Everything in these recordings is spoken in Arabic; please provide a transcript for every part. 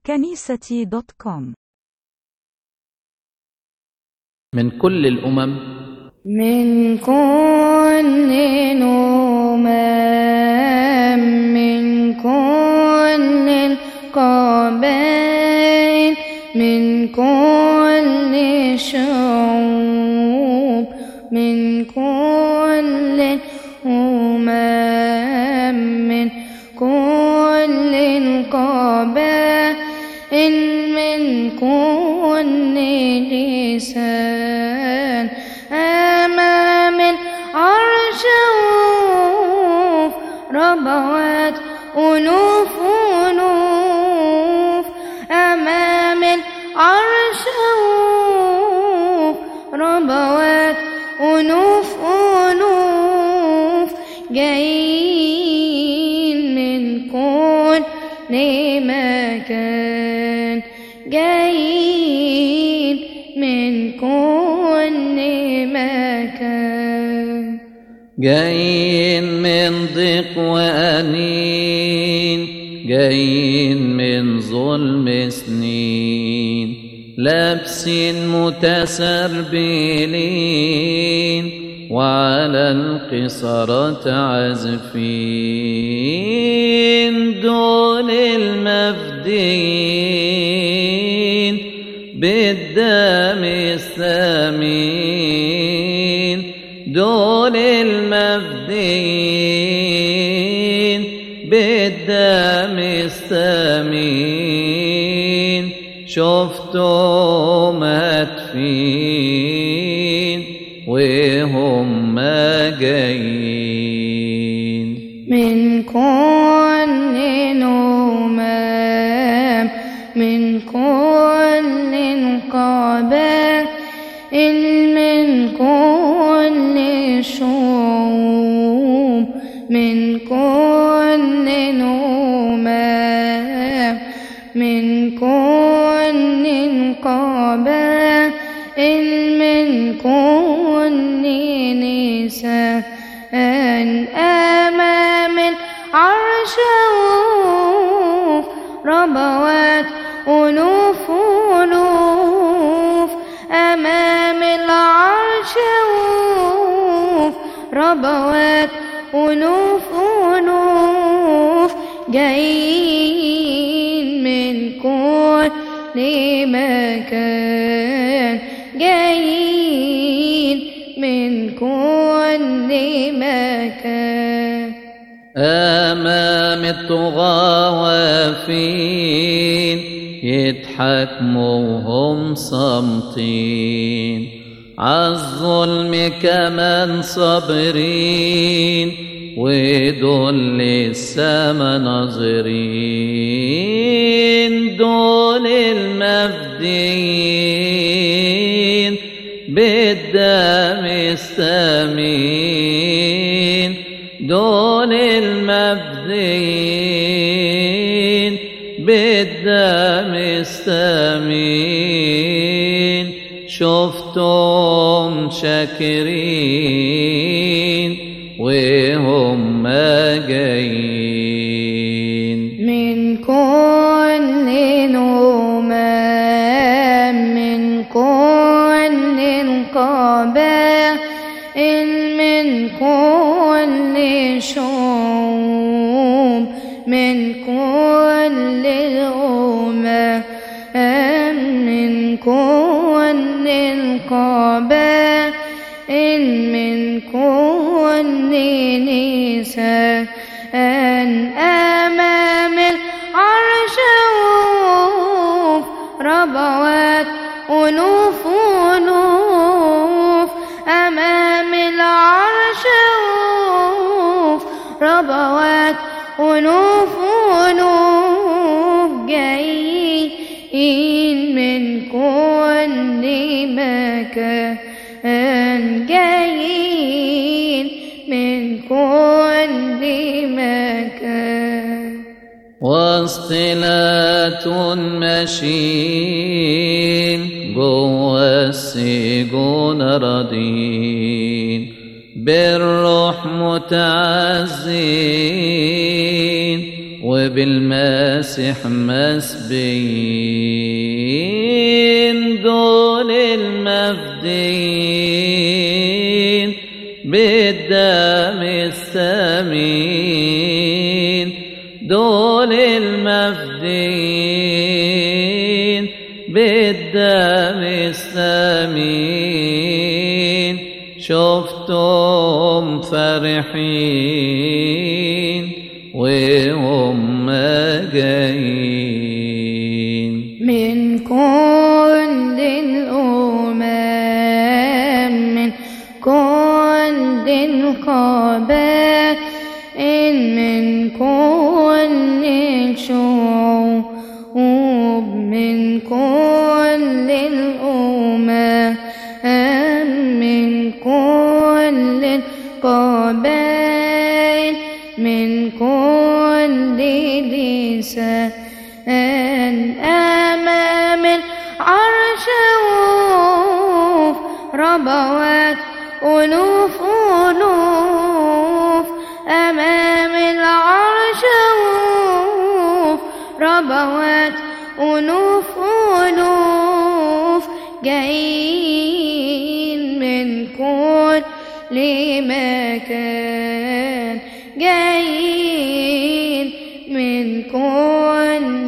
كنيستي.com. من كل الأمم، من كل الأمم، من كل القبائل، من كل الشعوب، من كل الأمم، من كل القبائل، من كل لسان، أمام العرش ربوات ألوف ألوف، أمام العرش ربوات ألوف ألوف، جايين من كل مكان، جايين من كل مكان، جايين من ضيق وأنين، جايين من ظلم سنين، لابسين متسربلين وعلى القصرات عازفين، دول المفديين بالدم الثمين، دول المفديين بالدم الثمين، شفتهم هاتفين وهم جايين من كل الأمم، من كل القبائل، من كل الشعوب، من كل الأمم، من كل القبائل، من كل لسان، أمام العرش ربوات ألوف ألوف، أمام العرش ربوات ألوف ألوف، جايين من كل مكان، جايين من كل مكان، أمام الطغاة واقفين يتحكموا وهم صامتين، عالظلم كمان صابرين ودول للسما ناظرين، دول المفديين بالدم الثمين، دول المفديين بالدم الثمين، شفتم شاكرين وهم جايين من كل الأمم، من كل القبائل، من كل الشعوب، من كل الأمم، من كل القبائل، من كل لسان، أمام العرش ربوات ألوف ألوف، أمام العرش ربوات ألوف ألوف، جايين من كل مكان، جايين من كل مكان، واصطلات ماشيين جوا السجون راضين، بالروح متعزين وبالمسيح مسبيين، دول المفديين بالدم الثمين، دول المفديين بالدم الثمين. شفتم فرحين وهم جايين من كل الأمم، من كل القبائل، من كل الشعوب، من كل الأمم، من كل القبائل، من كل لسان، أمام العرش وقوف، ربوات ألوف ألوف، أمام العرش وقوف، ربوات ألوف ألوف، جايين من كل مكان، جايين من كل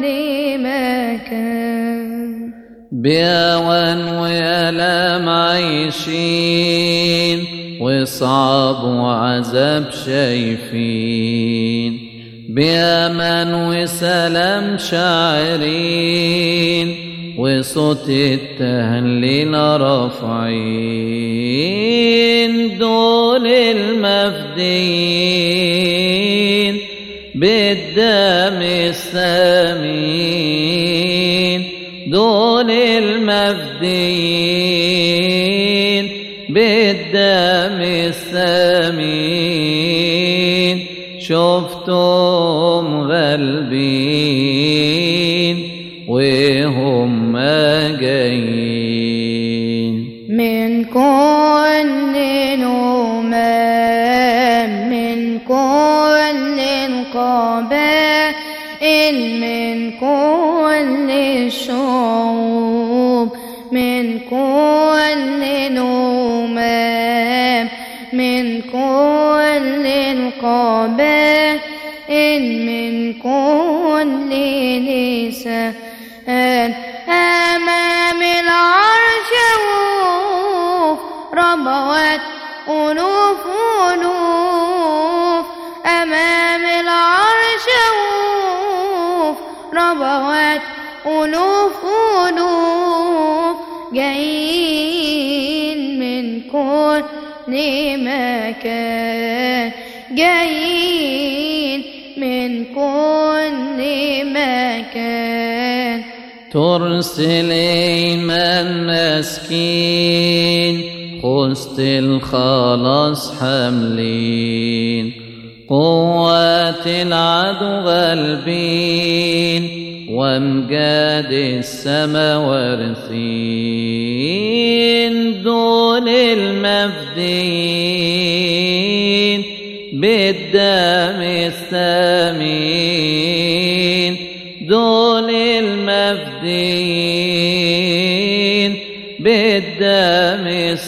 مكان. بأوان وآلام عايشين، وصعب وعذاب شايفين، بأمان وسلام شاعرين، وصوت التهليل رافعين، دول المفديين بالدم الثمين، دول المفديين بالدم الثمين. شفتم غالبين وهم جايين من كل الأمم، من كل القبائل، من كل الشعوب، من كل الأمم، من كل القبائل، من كل لسان، أمام العرش وقوف، ربوات ألوف ألوف، أمام العرش وقوف، ربوات ألوف ألوف، جايين من كل مكان، جايين من كل مكان. ترسل إيمان مسكين، خست الخلاص حاملين، قوات العدو غالبين، وامجاد السما وارثين، دول المفديين بالدم الثمين، دول المفديين بالدم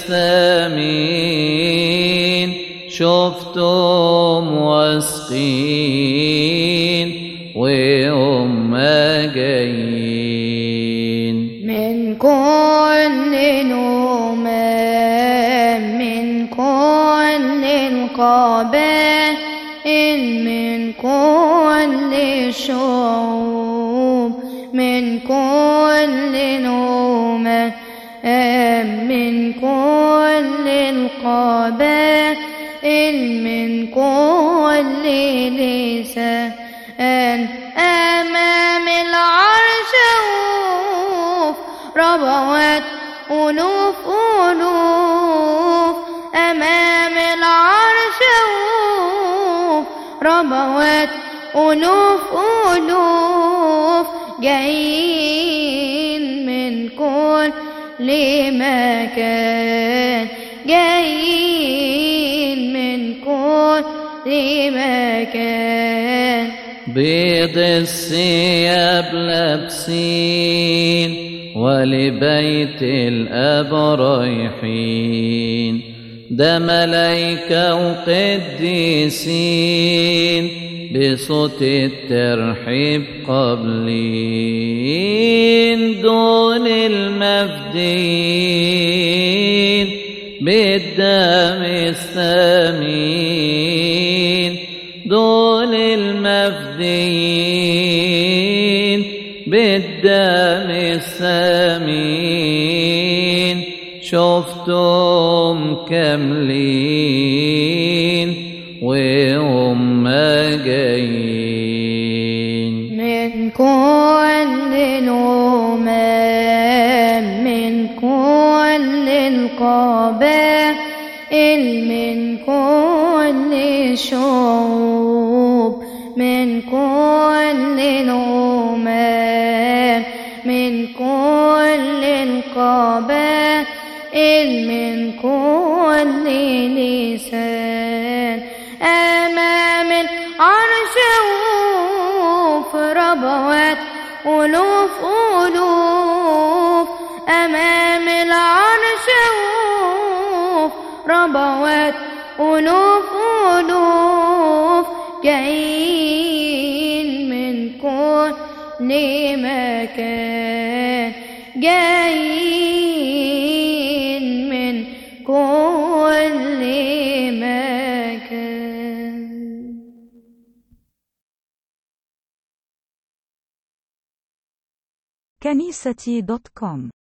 الثمين. شفتم واثقين وهم جايين من كل الأمم، من كل القبائل، من كل الشعوب، من كل الأمم، من كل القبائل، من كل لسان، أمام العرش وقوف، ربوات ألوف ألوف، أمام العرش وقوف، ربوات ألوف ألوف، جايين من كل مكان، جايين من كل مكان. بيض الثياب لابسين ولبيت الأب رايحين، ده ملايكة وقديسين بصوت الترحيب قابلين، دول المفديين بالدم الثمين، دول المفديين بالدم الثمين، شفتم كاملين وهم جايين من كل الأمم، من كل القبائل، من كل الشعوب، من كل الأمم، من كل القبائل، من كل لسان، أمام العرش وقوف ربوات ألوف ألوف، أمام العرش وقوف ربوات ألوف ألوف، جايين من كل مكان، جايين من كل مكان. كنيستي.com